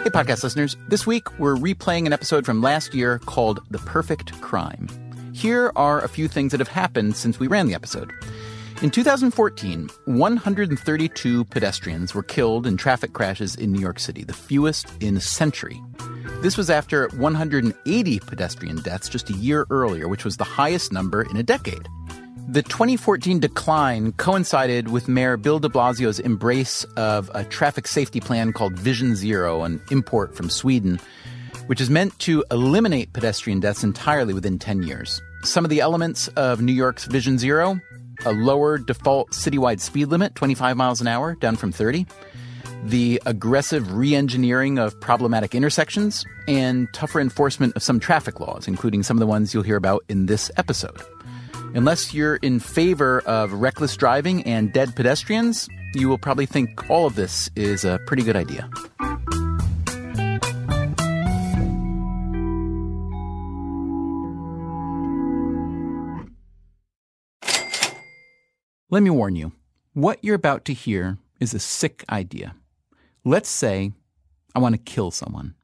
Hey, podcast listeners. This week, we're replaying an episode from last year called The Perfect Crime. Here are a few things that have happened since we ran the episode. In 2014, 132 pedestrians were killed in traffic crashes in New York City, the fewest in a century. This was after 180 pedestrian deaths just a year earlier, which was the highest number in a decade. The 2014 decline coincided with Mayor Bill de Blasio's embrace of a traffic safety plan called Vision Zero, an import from Sweden, which is meant to eliminate pedestrian deaths entirely within 10 years. Some of the elements of New York's Vision Zero: a lower default citywide speed limit, 25 miles an hour, down from 30, the aggressive re-engineering of problematic intersections, and tougher enforcement of some traffic laws, including some of the ones you'll hear about in this episode. Unless you're in favor of reckless driving and dead pedestrians, you will probably think all of this is a pretty good idea. Let me warn you, what you're about to hear is a sick idea. Let's say I want to kill someone.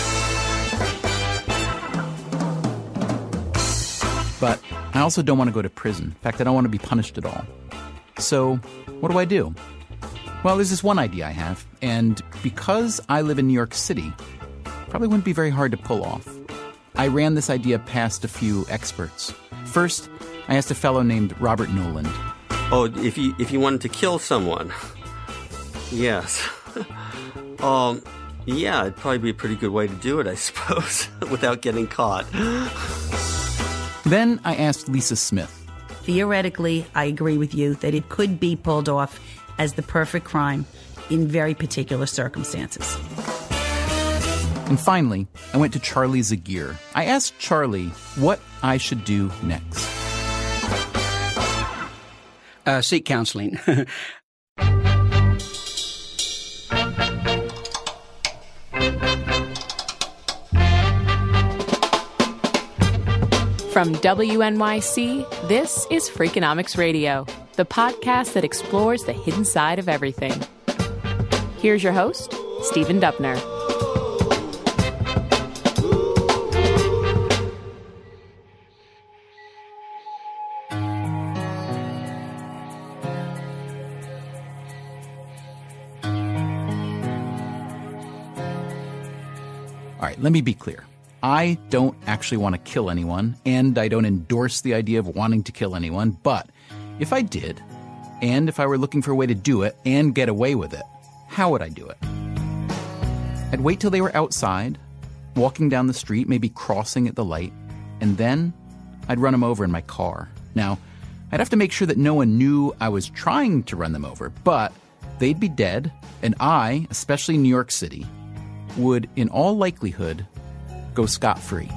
But I also don't want to go to prison. In fact, I don't want to be punished at all. So what do? Well, there's this one idea I have, and because I live in New York City, probably wouldn't be very hard to pull off. I ran this idea past a few experts. First, I asked a fellow named Robert Noland. Oh, if you wanted to kill someone, yes. Yeah, it'd probably be a pretty good way to do it, I suppose, without getting caught. Then I asked Lisa Smith. Theoretically, I agree with you that it could be pulled off as the perfect crime in very particular circumstances. And finally, I went to Charlie Zagier. I asked Charlie what I should do next. Seek counseling. From WNYC, this is Freakonomics Radio, the podcast that explores the hidden side of everything. Here's your host, Stephen Dubner. All right, let me be clear. I don't actually want to kill anyone, and I don't endorse the idea of wanting to kill anyone, but if I did, and if I were looking for a way to do it and get away with it, how would I do it? I'd wait till they were outside, walking down the street, maybe crossing at the light, and then I'd run them over in my car. Now, I'd have to make sure that no one knew I was trying to run them over, but they'd be dead, and I, especially in New York City, would, in all likelihood, go scot-free.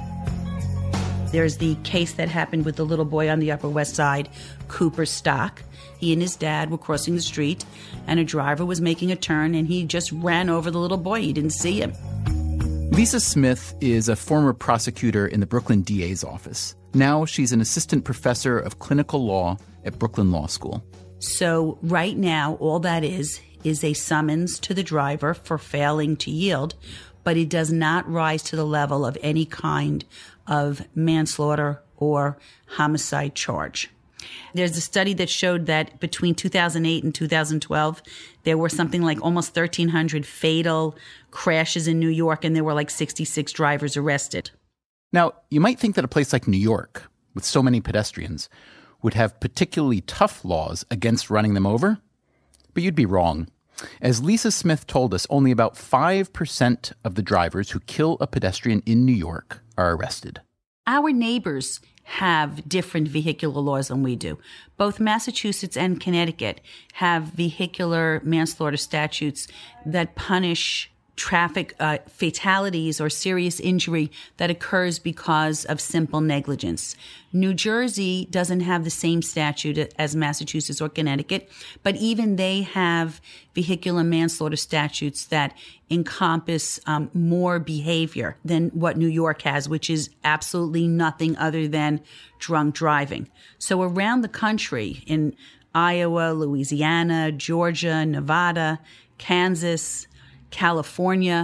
There's the case that happened with the little boy on the Upper West Side, Cooper Stock. He and his dad were crossing the street, and a driver was making a turn, and he just ran over the little boy. He didn't see him. Lisa Smith is a former prosecutor in the Brooklyn DA's office. Now she's an assistant professor of clinical law at Brooklyn Law School. So right now, all that is a summons to the driver for failing to yield, but it does not rise to the level of any kind of manslaughter or homicide charge. There's a study that showed that between 2008 and 2012, there were something like almost 1,300 fatal crashes in New York, and there were like 66 drivers arrested. Now, you might think that a place like New York, with so many pedestrians, would have particularly tough laws against running them over, but you'd be wrong. As Lisa Smith told us, only about 5% of the drivers who kill a pedestrian in New York are arrested. Our neighbors have different vehicular laws than we do. Both Massachusetts and Connecticut have vehicular manslaughter statutes that punish traffic fatalities or serious injury that occurs because of simple negligence. New Jersey doesn't have the same statute as Massachusetts or Connecticut, but even they have vehicular manslaughter statutes that encompass more behavior than what New York has, which is absolutely nothing other than drunk driving. So around the country, in Iowa, Louisiana, Georgia, Nevada, Kansas, California,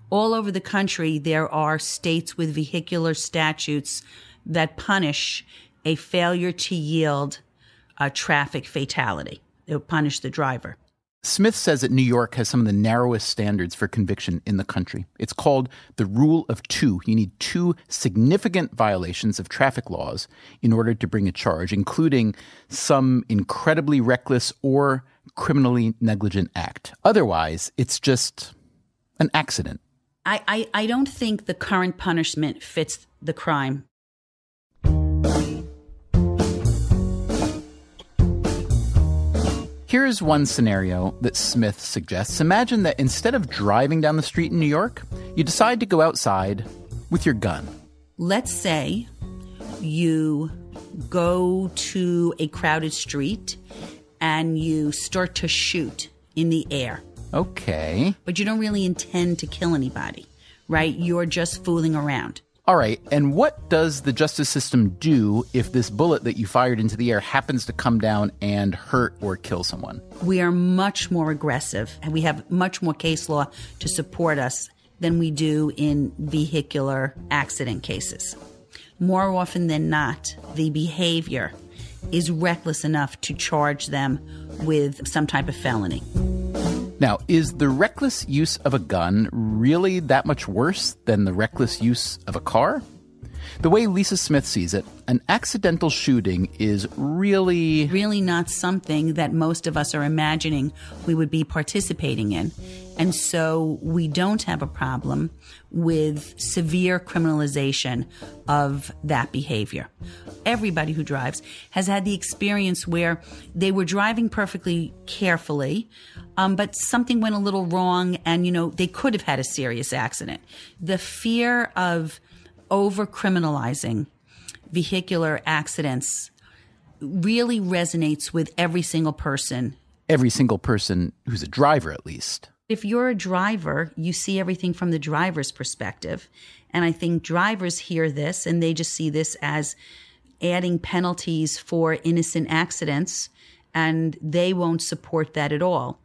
All over the country, there are states with vehicular statutes that punish a failure to yield a traffic fatality. They would punish the driver. Smith says that New York has some of the narrowest standards for conviction in the country. It's called the rule of two. You need two significant violations of traffic laws in order to bring a charge, including some incredibly reckless or criminally negligent act. Otherwise, it's just an accident. I don't think the current punishment fits the crime. Here's one scenario that Smith suggests. Imagine that instead of driving down the street in New York, you decide to go outside with your gun. Let's say you go to a crowded street and you start to shoot in the air. Okay. But you don't really intend to kill anybody, right? You're just fooling around. All right, and what does the justice system do if this bullet that you fired into the air happens to come down and hurt or kill someone? We are much more aggressive, and we have much more case law to support us than we do in vehicular accident cases. More often than not, the behavior is reckless enough to charge them with some type of felony. Now, is the reckless use of a gun really that much worse than the reckless use of a car? The way Lisa Smith sees it, an accidental shooting is really not something that most of us are imagining we would be participating in. And so we don't have a problem with severe criminalization of that behavior. Everybody who drives has had the experience where they were driving perfectly carefully, but something went a little wrong and, they could have had a serious accident. The fear of over-criminalizing vehicular accidents really resonates with every single person. Every single person who's a driver, at least. If you're a driver, you see everything from the driver's perspective. And I think drivers hear this and they just see this as adding penalties for innocent accidents, and they won't support that at all.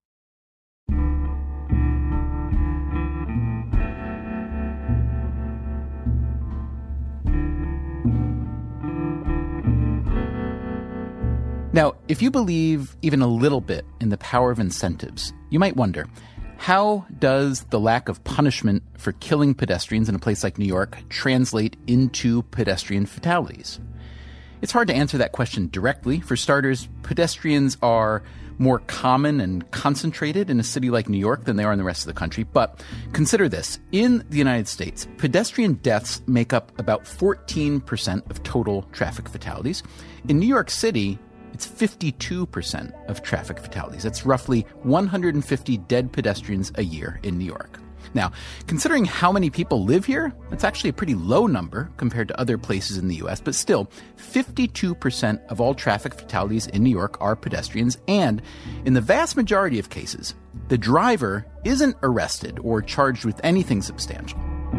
Now, if you believe even a little bit in the power of incentives, you might wonder, how does the lack of punishment for killing pedestrians in a place like New York translate into pedestrian fatalities? It's hard to answer that question directly. For starters, pedestrians are more common and concentrated in a city like New York than they are in the rest of the country. But consider this. In the United States, pedestrian deaths make up about 14% of total traffic fatalities. In New York City, it's 52% of traffic fatalities. That's roughly 150 dead pedestrians a year in New York. Now, considering how many people live here, that's actually a pretty low number compared to other places in the U.S., but still, 52% of all traffic fatalities in New York are pedestrians, and in the vast majority of cases, the driver isn't arrested or charged with anything substantial.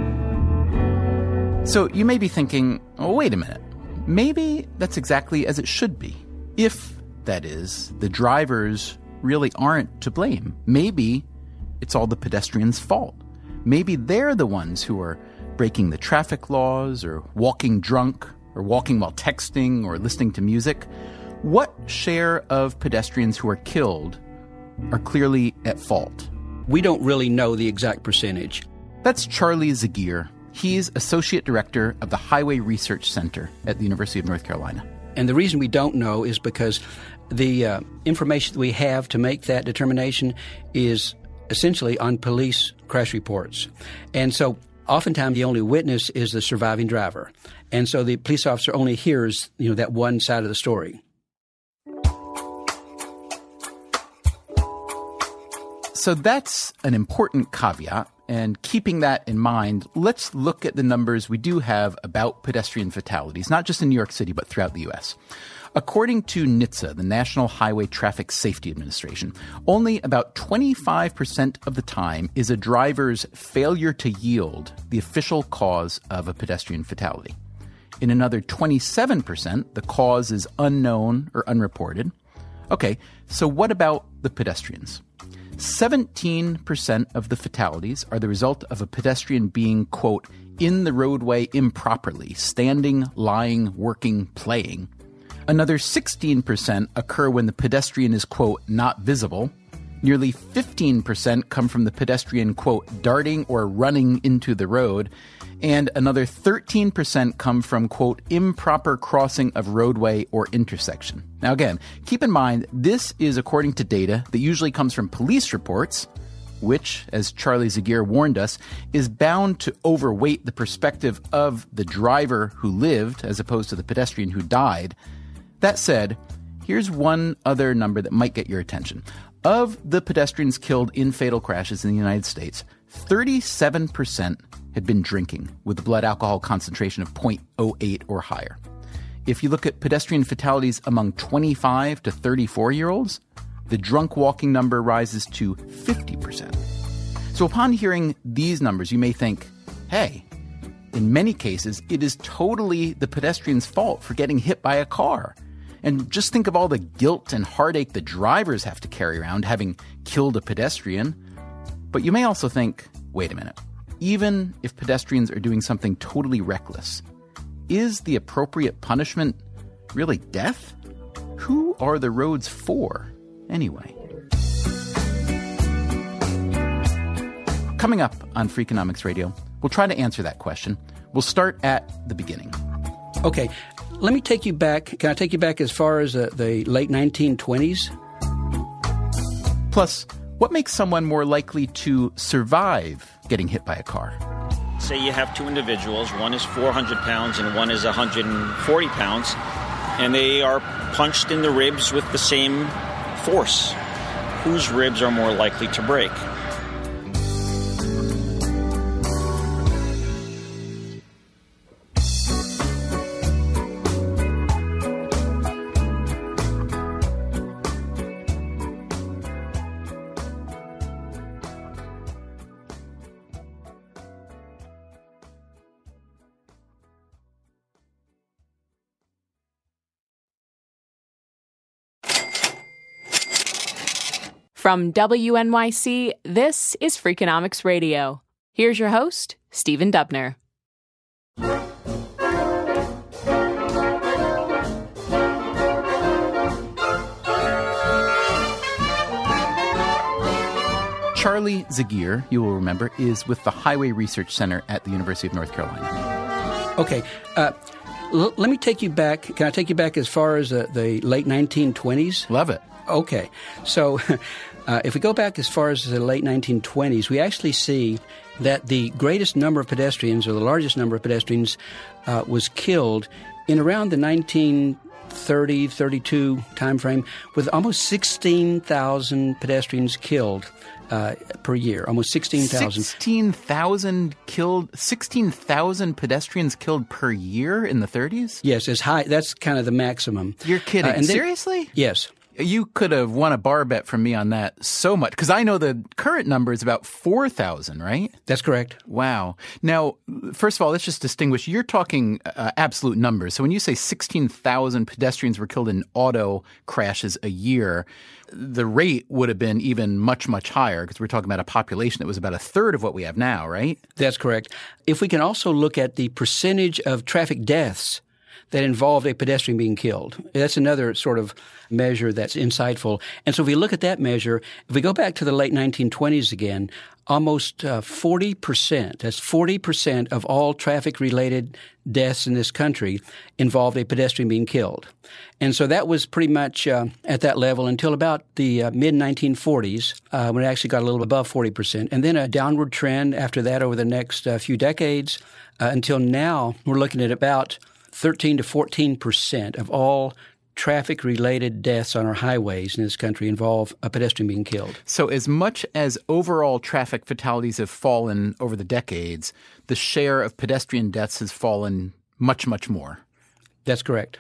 So you may be thinking, oh, wait a minute, maybe that's exactly as it should be. If, that is, the drivers really aren't to blame. Maybe it's all the pedestrians' fault. Maybe they're the ones who are breaking the traffic laws or walking drunk or walking while texting or listening to music. What share of pedestrians who are killed are clearly at fault? We don't really know the exact percentage. That's Charlie Zagier. He's Associate Director of the Highway Research Center at the University of North Carolina. And the reason we don't know is because the information that we have to make that determination is essentially on police crash reports. And so oftentimes the only witness is the surviving driver. And so the police officer only hears, that one side of the story. So that's an important caveat. And keeping that in mind, let's look at the numbers we do have about pedestrian fatalities, not just in New York City, but throughout the U.S. According to NHTSA, the National Highway Traffic Safety Administration, only about 25% of the time is a driver's failure to yield the official cause of a pedestrian fatality. In another 27%, the cause is unknown or unreported. Okay, so what about the pedestrians? 17% of the fatalities are the result of a pedestrian being, quote, in the roadway improperly, standing, lying, working, playing. Another 16% occur when the pedestrian is, quote, not visible. Nearly 15% come from the pedestrian, quote, darting or running into the road. And another 13% come from, quote, improper crossing of roadway or intersection. Now, again, keep in mind, this is according to data that usually comes from police reports, which, as Charlie Zaguier warned us, is bound to overweight the perspective of the driver who lived as opposed to the pedestrian who died. That said, here's one other number that might get your attention. Of the pedestrians killed in fatal crashes in the United States, 37% had been drinking with a blood alcohol concentration of 0.08 or higher. If you look at pedestrian fatalities among 25 to 34-year-olds, the drunk walking number rises to 50%. So upon hearing these numbers, you may think, hey, in many cases, it is totally the pedestrian's fault for getting hit by a car. And just think of all the guilt and heartache the drivers have to carry around having killed a pedestrian. But you may also think, wait a minute, even if pedestrians are doing something totally reckless, is the appropriate punishment really death? Who are the roads for, anyway? Coming up on Freakonomics Radio, we'll try to answer that question. We'll start at the beginning. Okay, let me take you back. Can I take you back as far as the late 1920s? Plus, what makes someone more likely to survive getting hit by a car? Say you have two individuals, one is 400 pounds and one is 140 pounds, and they are punched in the ribs with the same force. Whose ribs are more likely to break? From WNYC, this is Freakonomics Radio. Here's your host, Stephen Dubner. Charlie Zaguier, you will remember, is with the Highway Research Center at the University of North Carolina. Okay, let me take you back. Can I take you back as far as the late 1920s? Love it. Okay, so if we go back as far as the late 1920s, we actually see that the greatest number of pedestrians, or the largest number of pedestrians, was killed in around the 1930-32 time frame, with almost 16,000 pedestrians killed per year. Almost 16,000. 16,000 killed? 16,000 pedestrians killed per year in the 30s? Yes, as high. That's kind of the maximum. You're kidding. Seriously? Yes. You could have won a bar bet from me on that so much, because I know the current number is about 4,000, right? That's correct. Wow. Now, first of all, let's just distinguish. You're talking absolute numbers. So when you say 16,000 pedestrians were killed in auto crashes a year, the rate would have been even much, much higher, because we're talking about a population that was about a third of what we have now, right? That's correct. If we can also look at the percentage of traffic deaths that involved a pedestrian being killed. That's another sort of measure that's insightful. And so if we look at that measure, if we go back to the late 1920s again, almost 40%, that's 40% of all traffic-related deaths in this country involved a pedestrian being killed. And so that was pretty much at that level until about the mid-1940s, when it actually got a little above 40%. And then a downward trend after that over the next few decades until now we're looking at about 13 to 14% of all traffic-related deaths on our highways in this country involve a pedestrian being killed. So as much as overall traffic fatalities have fallen over the decades, the share of pedestrian deaths has fallen much, much more. That's correct.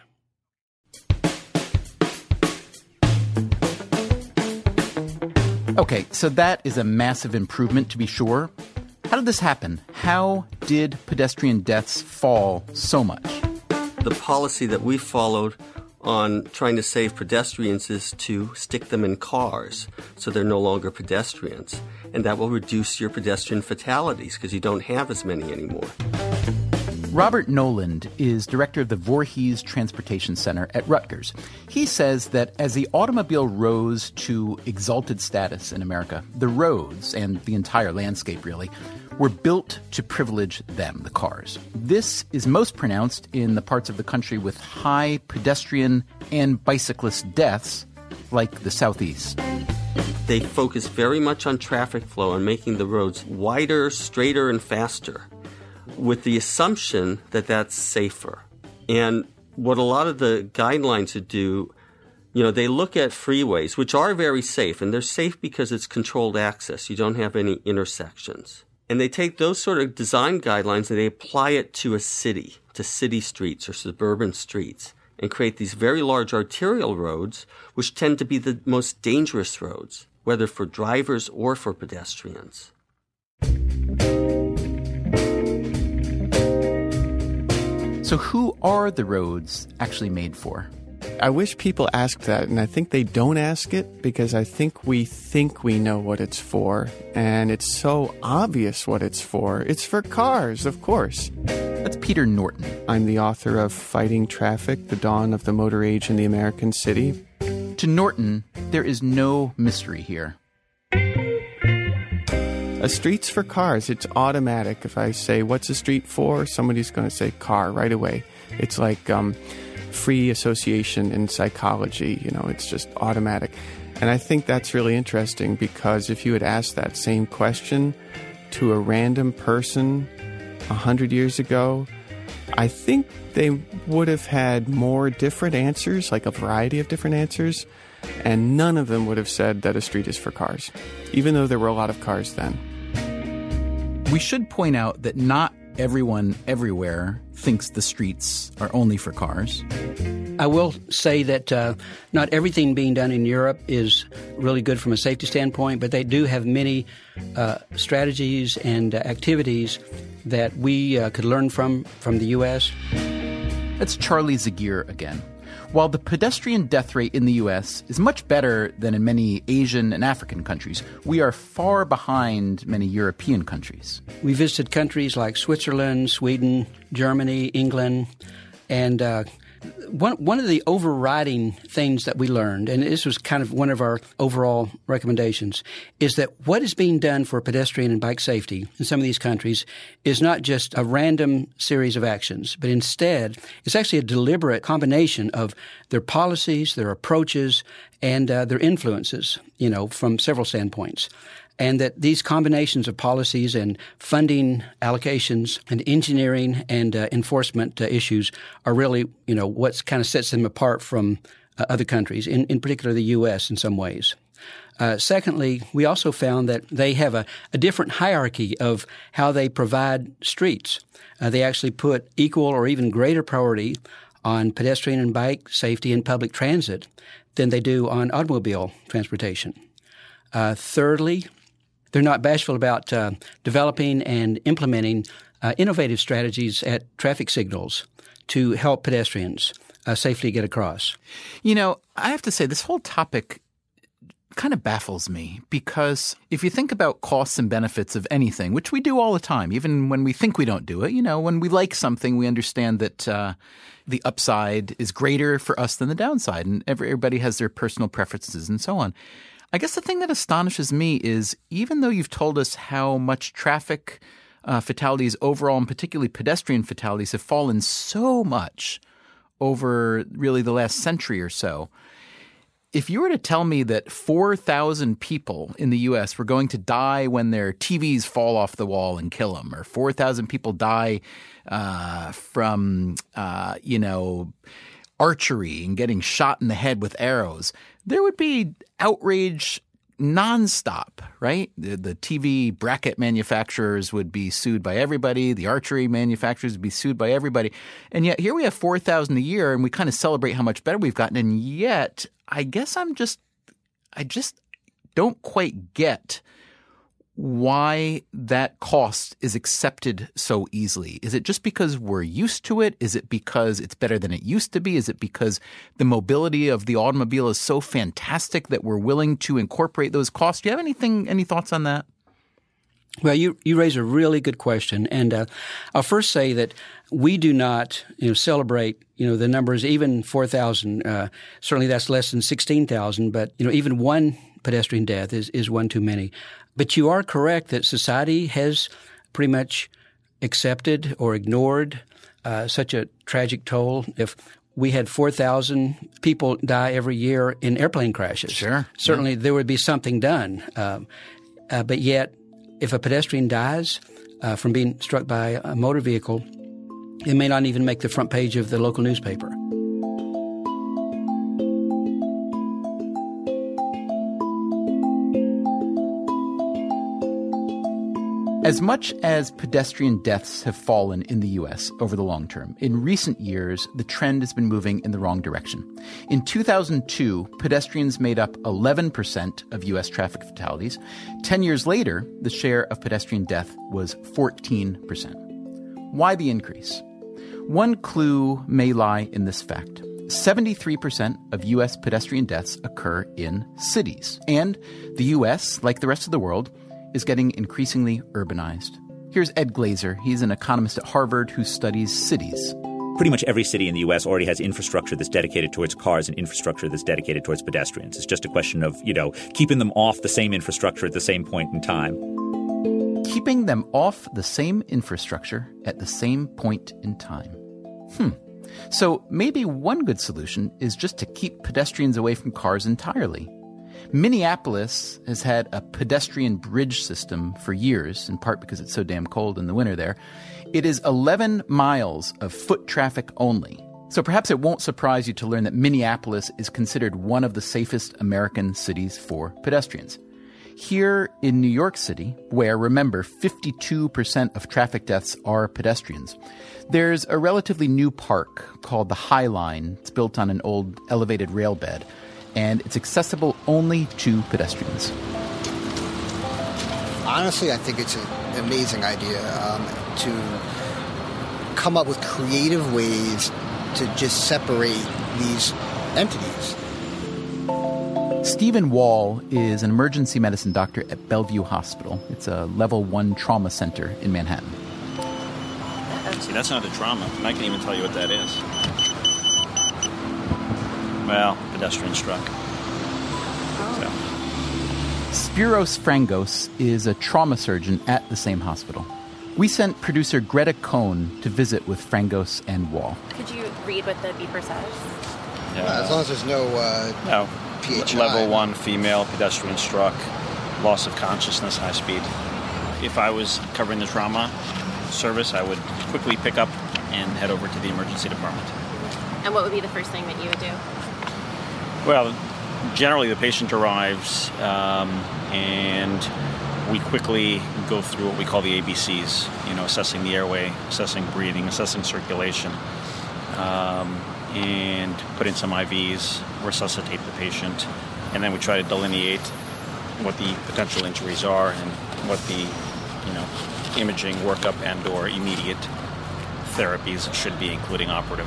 Okay, so that is a massive improvement, to be sure. How did this happen? How did pedestrian deaths fall so much? The policy that we followed on trying to save pedestrians is to stick them in cars so they're no longer pedestrians. And that will reduce your pedestrian fatalities because you don't have as many anymore. Robert Noland is director of the Voorhees Transportation Center at Rutgers. He says that as the automobile rose to exalted status in America, the roads, and the entire landscape really, were built to privilege them, the cars. This is most pronounced in the parts of the country with high pedestrian and bicyclist deaths, like the Southeast. They focus very much on traffic flow and making the roads wider, straighter, and faster, with the assumption that that's safer. And what a lot of the guidelines would do, they look at freeways, which are very safe, and they're safe because it's controlled access. You don't have any intersections. And they take those sort of design guidelines and they apply it to a city, to city streets or suburban streets, and create these very large arterial roads, which tend to be the most dangerous roads, whether for drivers or for pedestrians. So who are the roads actually made for? I wish people asked that, and I think they don't ask it because I think we know what it's for, and it's so obvious what it's for. It's for cars, of course. That's Peter Norton. I'm the author of Fighting Traffic, The Dawn of the Motor Age in the American City. To Norton, there is no mystery here. A street's for cars. It's automatic. If I say, what's a street for? Somebody's going to say car right away. It's like free association in psychology. It's just automatic. And I think that's really interesting because if you had asked that same question to a random person 100 years ago, I think they would have had more different answers, like a variety of different answers, and none of them would have said that a street is for cars, even though there were a lot of cars then. We should point out that not everyone everywhere thinks the streets are only for cars. I will say that not everything being done in Europe is really good from a safety standpoint, but they do have many strategies and activities that we could learn from the U.S. That's Charlie Zagier again. While the pedestrian death rate in the U.S. is much better than in many Asian and African countries, we are far behind many European countries. We visited countries like Switzerland, Sweden, Germany, England, and one of the overriding things that we learned, and this was kind of one of our overall recommendations, is that what is being done for pedestrian and bike safety in some of these countries is not just a random series of actions, but instead it's actually a deliberate combination of their policies, their approaches, and their influences, from several standpoints. And that these combinations of policies and funding allocations and engineering and enforcement issues are really, what kind of sets them apart from other countries, in particular the U.S. in some ways. Secondly, we also found that they have a different hierarchy of how they provide streets. They actually put equal or even greater priority on pedestrian and bike safety and public transit than they do on automobile transportation. Thirdly, they're not bashful about developing and implementing innovative strategies at traffic signals to help pedestrians safely get across. I have to say, this whole topic kind of baffles me because if you think about costs and benefits of anything, which we do all the time, even when we think we don't do it, when we like something, we understand that the upside is greater for us than the downside, and everybody has their personal preferences and so on. I guess the thing that astonishes me is even though you've told us how much traffic fatalities overall, and particularly pedestrian fatalities, have fallen so much over really the last century or so, if you were to tell me that 4,000 people in the U.S. were going to die when their TVs fall off the wall and kill them, or 4,000 people die from, archery and getting shot in the head with arrows, there would be outrage nonstop, right? The TV bracket manufacturers would be sued by everybody. The archery manufacturers would be sued by everybody. And yet here we have 4,000 a year, and we kind of celebrate how much better we've gotten. And yet I guess I just don't quite get why that cost is accepted so easily. Is it just because we're used to it? Is it because it's better than it used to be? Is it because the mobility of the automobile is so fantastic that we're willing to incorporate those costs? Do you have any thoughts on that? Well, you raise a really good question, and I'll first say that we do not celebrate the numbers, even 4,000. Certainly, that's less than 16,000. But even one pedestrian death is one too many. But you are correct that society has pretty much accepted or ignored such a tragic toll. If we had 4,000 people die every year in airplane crashes, certainly there would be something done. But yet, if a pedestrian dies from being struck by a motor vehicle, it may not even make the front page of the local newspaper. As much as pedestrian deaths have fallen in the U.S. over the long term, in recent years, the trend has been moving in the wrong direction. In 2002, pedestrians made up 11% of U.S. traffic fatalities. 10 years later, the share of pedestrian death was 14%. Why the increase? One clue may lie in this fact. 73% of U.S. pedestrian deaths occur in cities. And the U.S., like the rest of the world, is getting increasingly urbanized. Here's Ed Glazer. He's an economist at Harvard who studies cities. Pretty much every city in the U.S. already has infrastructure that's dedicated towards cars and infrastructure that's dedicated towards pedestrians. It's just a question of, keeping them off the same infrastructure at the same point in time. Keeping them off the same infrastructure at the same point in time. So maybe one good solution is just to keep pedestrians away from cars entirely. Minneapolis has had a pedestrian bridge system for years, in part because it's so damn cold in the winter there. It is 11 miles of foot traffic only. So perhaps it won't surprise you to learn that Minneapolis is considered one of the safest American cities for pedestrians. Here in New York City, where, remember, 52% of traffic deaths are pedestrians, there's a relatively new park called the High Line. It's built on an old elevated rail bed, and it's accessible only to pedestrians. Honestly, I think it's an amazing idea to come up with creative ways to just separate these entities. Stephen Wall is an emergency medicine doctor at Bellevue Hospital. It's a level 1 trauma center in Manhattan. See, that's not a trauma. And I can't even tell you what that is. Well, pedestrian struck. Spiros Frangos is a trauma surgeon at the same hospital. We sent producer Greta Cohn to visit with Frangos and Wall. Could you read what the beeper says? As long as there's no PHI. Level 1 female, pedestrian struck, loss of consciousness, high speed. If I was covering the trauma service, I would quickly pick up and head over to the emergency department. And what would be the first thing that you would do? Well, generally the patient arrives and we quickly go through what we call the ABCs, assessing the airway, assessing breathing, assessing circulation, and put in some IVs, resuscitate the patient, and then we try to delineate what the potential injuries are and what the, imaging workup and or immediate therapies should be, including operative.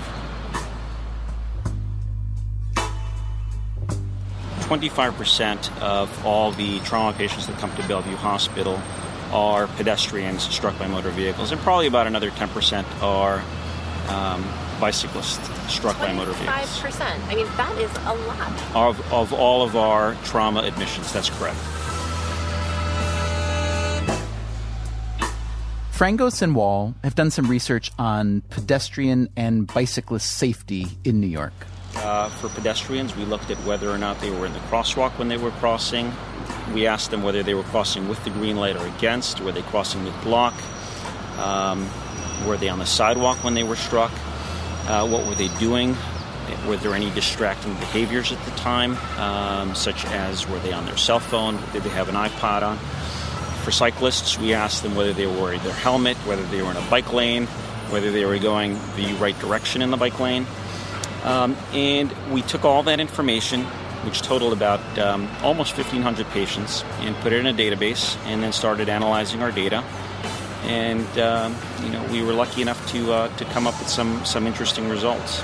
25% of all the trauma patients that come to Bellevue Hospital are pedestrians struck by motor vehicles, and probably about another 10% are bicyclists struck by motor vehicles. 5%. I mean, that is a lot. Of all of our trauma admissions, that's correct. Frangos and Wall have done some research on pedestrian and bicyclist safety in New York. For pedestrians, we looked at whether or not they were in the crosswalk when they were crossing. We asked them whether they were crossing with the green light or against. Were they crossing mid-block? Were they on the sidewalk when they were struck? What were they doing? Were there any distracting behaviors at the time, such as were they on their cell phone? Did they have an iPod on? For cyclists, we asked them whether they were wearing their helmet, whether they were in a bike lane, whether they were going the right direction in the bike lane. And we took all that information which totaled about almost 1,500 patients, and put it in a database, and then started analyzing our data. And we were lucky enough to come up with some interesting results.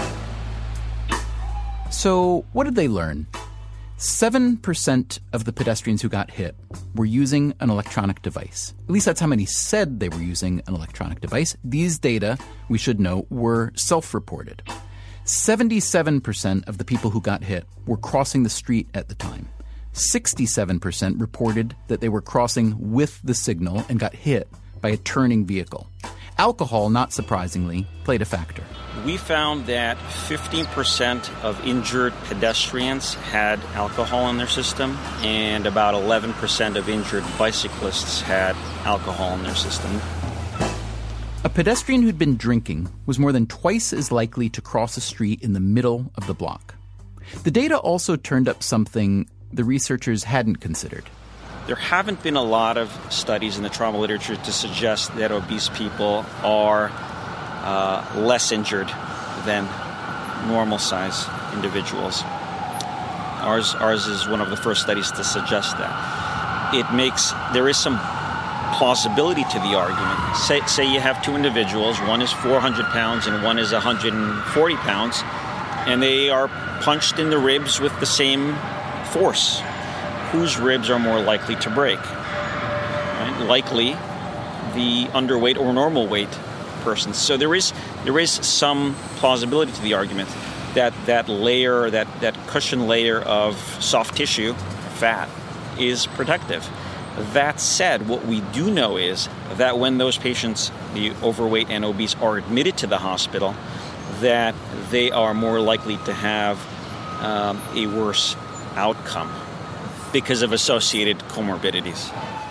So what did they learn? 7% of the pedestrians who got hit were using an electronic device. At least that's how many said they were using an electronic device. These data, we should note, were self-reported. 77% of the people who got hit were crossing the street at the time. 67% reported that they were crossing with the signal and got hit by a turning vehicle. Alcohol, not surprisingly, played a factor. We found that 15% of injured pedestrians had alcohol in their system, and about 11% of injured bicyclists had alcohol in their system. A pedestrian who'd been drinking was more than twice as likely to cross a street in the middle of the block. The data also turned up something the researchers hadn't considered. There haven't been a lot of studies in the trauma literature to suggest that obese people are less injured than normal-size individuals. Ours is one of the first studies to suggest that. There is some plausibility to the argument. Say you have two individuals, one is 400 pounds and one is 140 pounds, and they are punched in the ribs with the same force. Whose ribs are more likely to break? Right? Likely the underweight or normal weight person. So there is some plausibility to the argument that layer, that cushion layer of soft tissue, fat, is protective. That said, what we do know is that when those patients, the overweight and obese, are admitted to the hospital, that they are more likely to have a worse outcome because of associated comorbidities.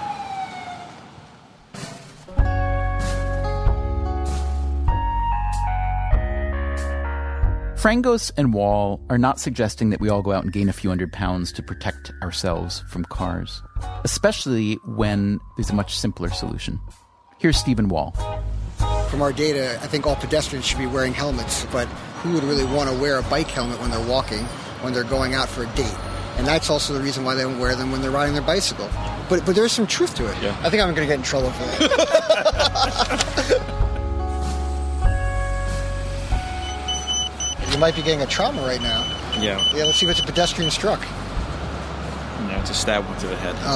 Frangos and Wall are not suggesting that we all go out and gain a few hundred pounds to protect ourselves from cars, especially when there's a much simpler solution. Here's Stephen Wall. From our data, I think all pedestrians should be wearing helmets, but who would really want to wear a bike helmet when they're walking, when they're going out for a date? And that's also the reason why they don't wear them when they're riding their bicycle. But there's some truth to it. Yeah. I think I'm going to get in trouble for that. You might be getting a trauma right now. Yeah. Yeah, let's see what the pedestrian struck. Yeah, it's a stab to the head.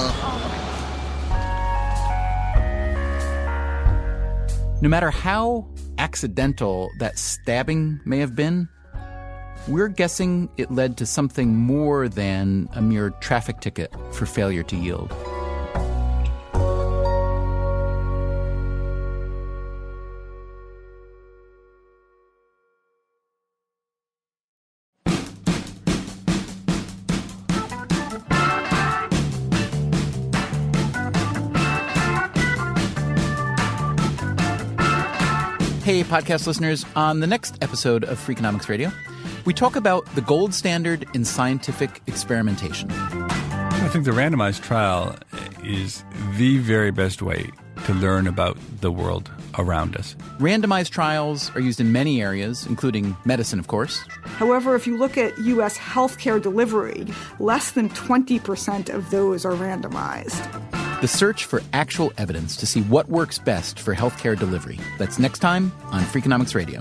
No matter how accidental that stabbing may have been, we're guessing it led to something more than a mere traffic ticket for failure to yield. Hey, podcast listeners, on the next episode of Freakonomics Radio, we talk about the gold standard in scientific experimentation. I think the randomized trial is the very best way to learn about the world around us. Randomized trials are used in many areas, including medicine, of course. However, if you look at U.S. healthcare delivery, less than 20% of those are randomized. The search for actual evidence to see what works best for healthcare delivery. That's next time on Freakonomics Radio.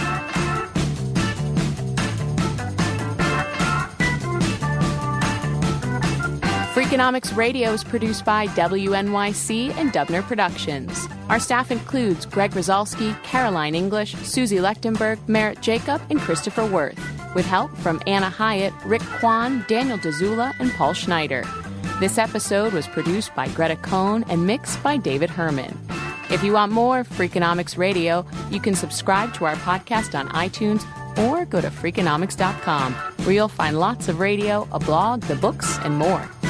Freakonomics Radio is produced by WNYC and Dubner Productions. Our staff includes Greg Rosalski, Caroline English, Susie Lechtenberg, Merritt Jacob, and Christopher Worth, with help from Anna Hyatt, Rick Kwan, Daniel DeZula, and Paul Schneider. This episode was produced by Greta Cohn and mixed by David Herman. If you want more Freakonomics Radio, you can subscribe to our podcast on iTunes or go to Freakonomics.com, where you'll find lots of radio, a blog, the books, and more.